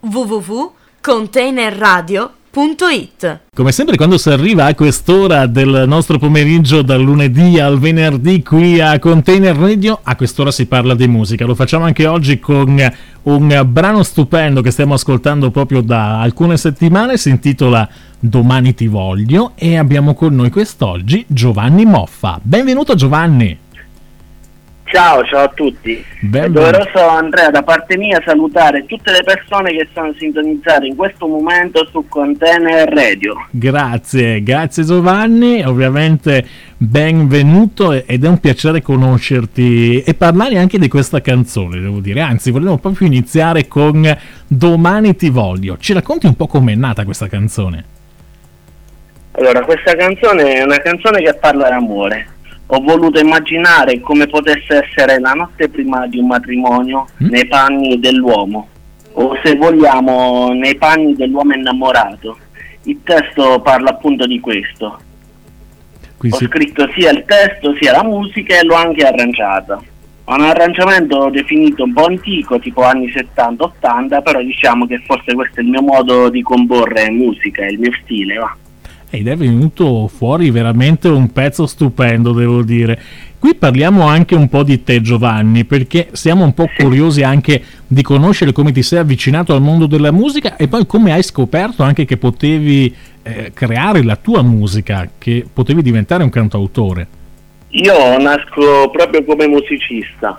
www.containerradio.it. Come sempre quando si arriva a quest'ora del nostro pomeriggio, dal lunedì al venerdì qui a Container Radio, a quest'ora si parla di musica. Lo facciamo anche oggi con un brano stupendo che stiamo ascoltando proprio da alcune settimane, si intitola Domani ti voglio, e abbiamo con noi quest'oggi Giovanni Moffa. Benvenuto Giovanni! Ciao a tutti. È doveroso, Andrea, da parte mia salutare tutte le persone che sono sintonizzate in questo momento su Container Radio. Grazie Giovanni, ovviamente benvenuto ed è un piacere conoscerti e parlare anche di questa canzone, devo dire, anzi volevo proprio iniziare con Domani ti voglio. Ci racconti un po' com'è nata questa canzone? Allora, questa canzone è una canzone che parla d'amore. Ho voluto immaginare come potesse essere la notte prima di un matrimonio nei panni dell'uomo, o se vogliamo nei panni dell'uomo innamorato. Il testo parla appunto di questo. Ho scritto sia il testo sia la musica e l'ho anche arrangiata. Ho un arrangiamento definito un po' antico, tipo anni 70-80, però diciamo che forse questo è il mio modo di comporre musica, il mio stile, va. Ed è venuto fuori veramente un pezzo stupendo, devo dire. Qui parliamo anche un po' di te Giovanni, perché siamo un po' curiosi anche di conoscere come ti sei avvicinato al mondo della musica e poi come hai scoperto anche che potevi creare la tua musica, che potevi diventare un cantautore. Io nasco proprio come musicista,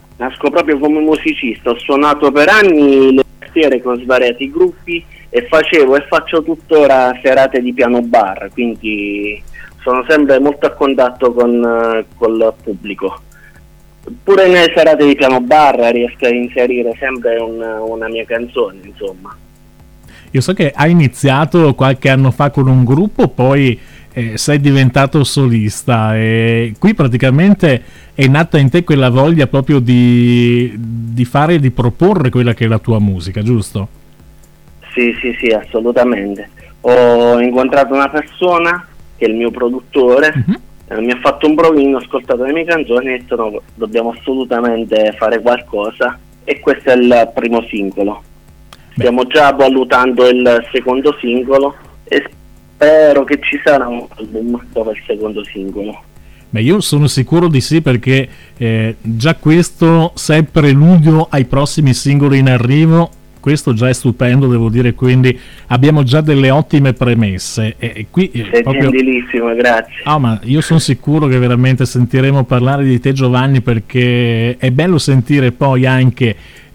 ho suonato per anni le tastiere con svariati gruppi e facevo e faccio tuttora serate di piano bar, quindi sono sempre molto a contatto col pubblico. Pure nelle serate di piano bar riesco a inserire sempre una mia canzone, insomma. Io so che hai iniziato qualche anno fa con un gruppo, poi sei diventato solista e qui praticamente è nata in te quella voglia proprio di fare, di proporre quella che è la tua musica, giusto? Sì, assolutamente. Ho incontrato una persona che è il mio produttore, mi ha fatto un provino, ho ascoltato le mie canzoni e ho detto no, dobbiamo assolutamente fare qualcosa, e questo è il primo singolo. Stiamo già valutando il secondo singolo e spero che ci sarà un album dopo il secondo singolo. Beh, io sono sicuro di sì, perché già questo se è preludio ai prossimi singoli in arrivo. Questo già è stupendo, devo dire, quindi abbiamo già delle ottime premesse. E qui sei proprio... gentilissimo, grazie. Ma io sono sicuro che veramente sentiremo parlare di te Giovanni, perché è bello sentire poi anche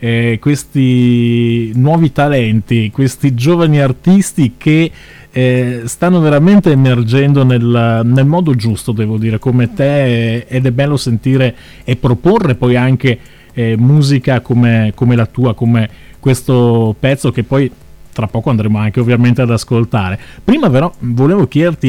questi nuovi talenti, questi giovani artisti che stanno veramente emergendo nel modo giusto, devo dire, come te, ed è bello sentire e proporre poi anche musica come la tua, come questo pezzo che poi tra poco andremo anche ovviamente ad ascoltare. Prima però volevo chiederti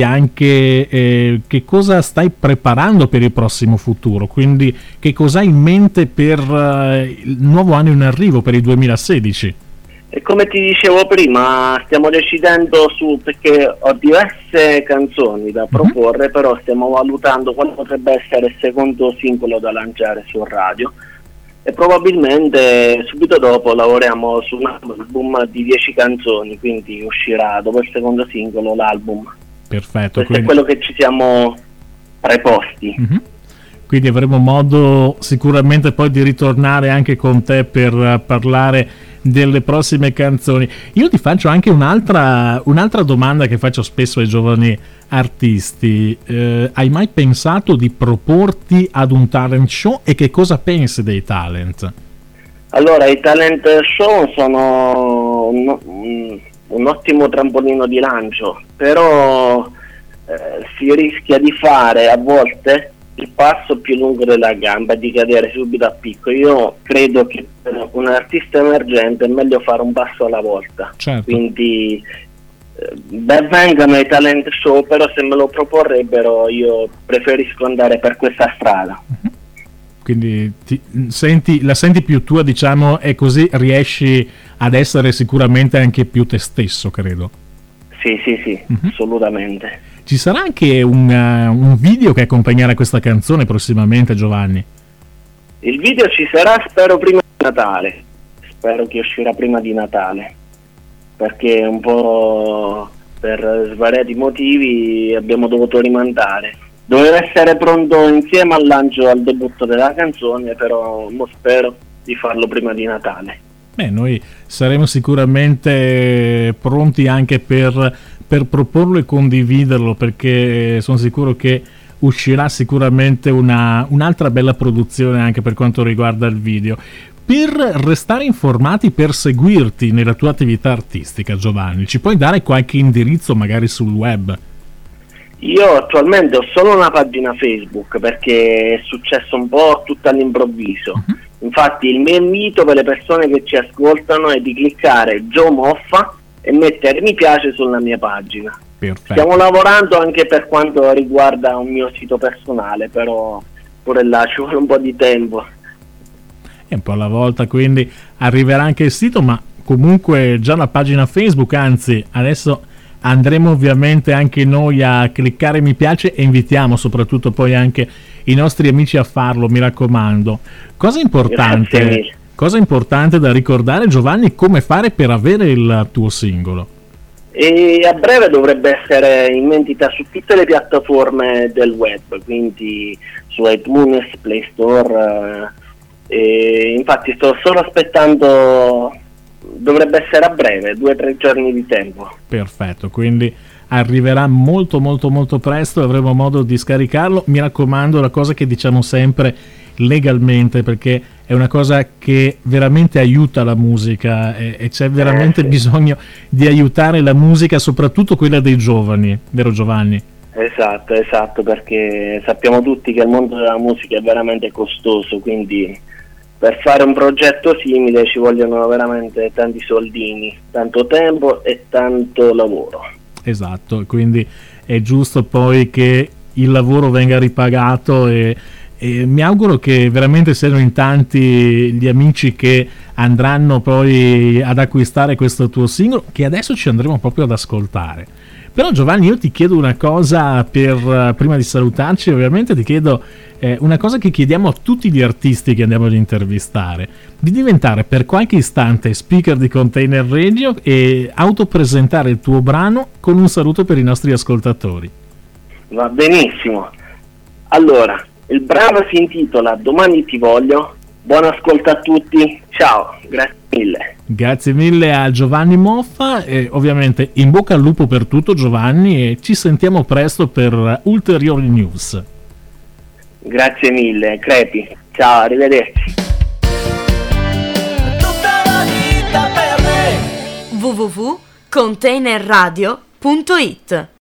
anche che cosa stai preparando per il prossimo futuro, quindi che cosa hai in mente per il nuovo anno in arrivo, per il 2016? E come ti dicevo prima, stiamo decidendo perché ho diverse canzoni da proporre, però stiamo valutando quale potrebbe essere il secondo singolo da lanciare su radio. E probabilmente subito dopo lavoriamo su un album di 10 canzoni, quindi uscirà dopo il secondo singolo l'album. Perfetto. Questo è quello che ci siamo preposti. Quindi avremo modo sicuramente poi di ritornare anche con te per parlare delle prossime canzoni. Io ti faccio anche un'altra domanda che faccio spesso ai giovani artisti. Hai mai pensato di proporti ad un talent show e che cosa pensi dei talent? Allora, i talent show sono un ottimo trampolino di lancio, però si rischia di fare a volte il passo più lungo della gamba e di cadere subito a picco. Io credo che per un artista emergente è meglio fare un passo alla volta. Certo. Quindi ben vengano i talent show, però se me lo proporrebbero io preferisco andare per questa strada. Quindi la senti più tua, diciamo, e così riesci ad essere sicuramente anche più te stesso, credo. Sì, assolutamente. Ci sarà anche un video che accompagnerà questa canzone prossimamente, Giovanni? Il video ci sarà, spero prima di Natale. Spero che uscirà prima di Natale. perché un po' per svariati motivi abbiamo dovuto rimandare. Doveva essere pronto insieme al lancio, al debutto della canzone, però spero di farlo prima di Natale. Noi saremo sicuramente pronti anche per proporlo e condividerlo, perché sono sicuro che uscirà sicuramente un'altra bella produzione anche per quanto riguarda il video. Per restare informati, per seguirti nella tua attività artistica, Giovanni, ci puoi dare qualche indirizzo magari sul web? Io attualmente ho solo una pagina Facebook perché è successo un po' tutto all'improvviso. Infatti il mio invito per le persone che ci ascoltano è di cliccare Joe Moffa e mettere mi piace sulla mia pagina. Perfetto. Stiamo lavorando anche per quanto riguarda un mio sito personale, però pure là ci vuole un po' di tempo. È un po' alla volta, quindi arriverà anche il sito, ma comunque già la pagina Facebook, anzi adesso andremo ovviamente anche noi a cliccare mi piace e invitiamo soprattutto poi anche i nostri amici a farlo, mi raccomando. Cosa importante da ricordare, Giovanni, come fare per avere il tuo singolo? E a breve dovrebbe essere in vendita su tutte le piattaforme del web, quindi su iTunes, Play Store, e infatti sto solo aspettando, dovrebbe essere a breve, 2 o 3 giorni di tempo. Perfetto, quindi arriverà molto molto molto presto, avremo modo di scaricarlo. Mi raccomando, la cosa che diciamo sempre, legalmente, perché è una cosa che veramente aiuta la musica e c'è veramente bisogno di aiutare la musica, soprattutto quella dei giovani, vero Giovanni? Esatto, perché sappiamo tutti che il mondo della musica è veramente costoso, quindi per fare un progetto simile ci vogliono veramente tanti soldini, tanto tempo e tanto lavoro. Esatto, quindi è giusto poi che il lavoro venga ripagato e mi auguro che veramente siano in tanti gli amici che andranno poi ad acquistare questo tuo singolo, che adesso ci andremo proprio ad ascoltare. Però Giovanni, io ti chiedo una cosa, prima di salutarci ovviamente ti chiedo una cosa che chiediamo a tutti gli artisti che andiamo ad intervistare: di diventare per qualche istante speaker di Container Radio e autopresentare il tuo brano con un saluto per i nostri ascoltatori. Va benissimo. Allora, il brano si intitola Domani ti voglio. Buon ascolto a tutti, ciao, grazie mille. Grazie mille a Giovanni Moffa e ovviamente in bocca al lupo per tutto, Giovanni, e ci sentiamo presto per ulteriori news. Grazie mille, crepi, ciao, arrivederci. Tutta la vita per me. www.containerradio.it